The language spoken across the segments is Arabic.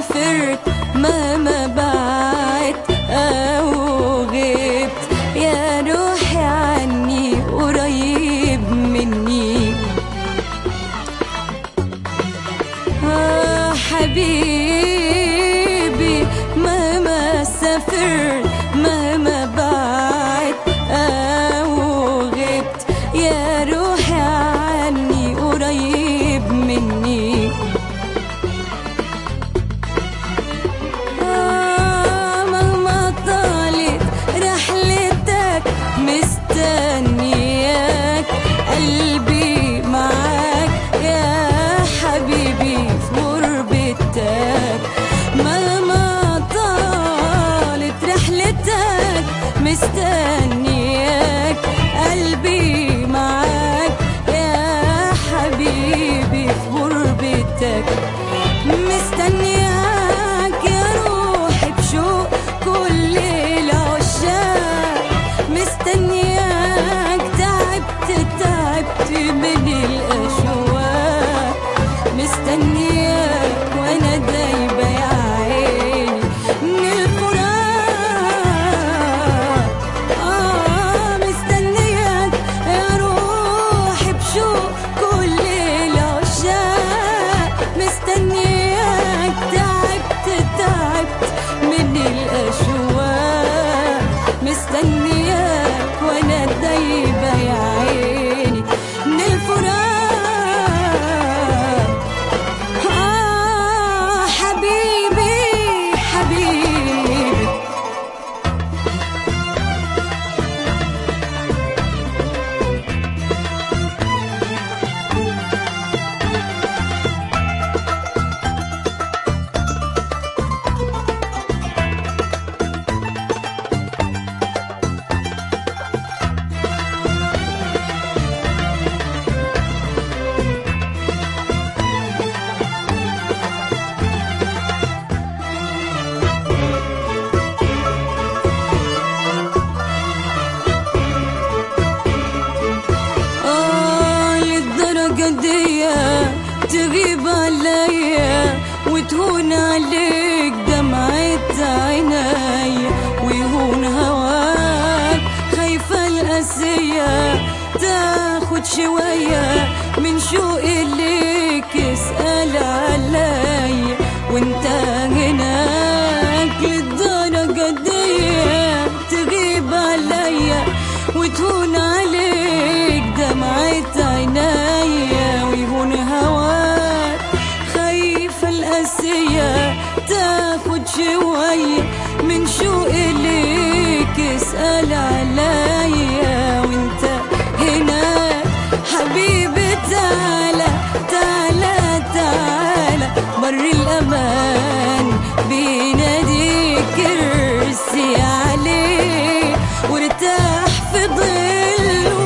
سافرت مهما بعدت أو غبت، يا روحي عني قريب مني. حبيبي مهما سافرت مهما بعدت أو غبت، يا روحي عني قريب مني. مهما طالت رحلتك مستنياك، قلبي معاك يا حبيبي في غربتك. مهما طالت رحلتك مستنياك، قلبي معاك يا حبيبي في غربتك. مستنياك يا روحي بشوق كل العشاق، مستنياك تعبت من الأشواق، مستنياك وانا دايبة يا عيني من الفراق. مستنياك يا روحي بشوق كل العشاق، مستنياك تعبت من الأشواق، مستنياك وانا دايبة يا عيني من الفراق. حبيبي حبيبي للدرجة تغيب عليا وتهون عليك دمعة عيني ويهون هواك، خايفة القاسية تاخد شوية من شوقي ليك، اسأل عليا وانت هناك. للدرجة دي تغيب عليا وتهون عليك دمعة عينيا ويهون هواك، خايفة القاسية تاخد شوية من شوقي ليك، اسأل عليا وانت هناك. حبيبي تعالى بر الأمان بيناديك، ارسي عليه وارتاح في ظله.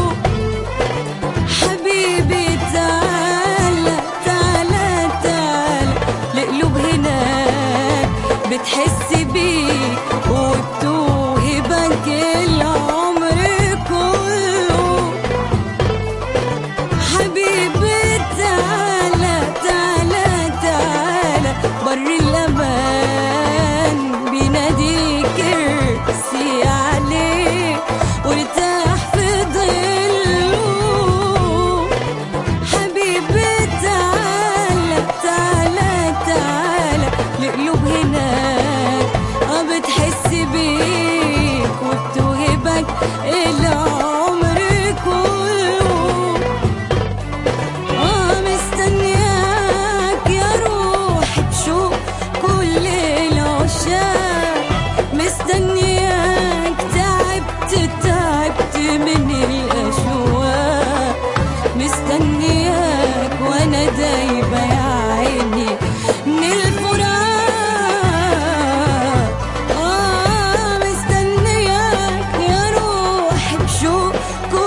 حبيبي تعالى لقلوب هناك بتحس بيك وبتوهبك العمر كله. حبيبي تعالى بر الأمان بيناديك، ارسي عليه وارتاح في ظله. حبيبي تعالى لقلوب هناك بتحس بيك وبتوهبك العمر كله. مستنياك يا روحي بشوق كل العشاق، مستنياك تعبت من الأشواق، مستنياك وانا دايبة يا عيني من الفراق. مستنياك يا روحي بشوق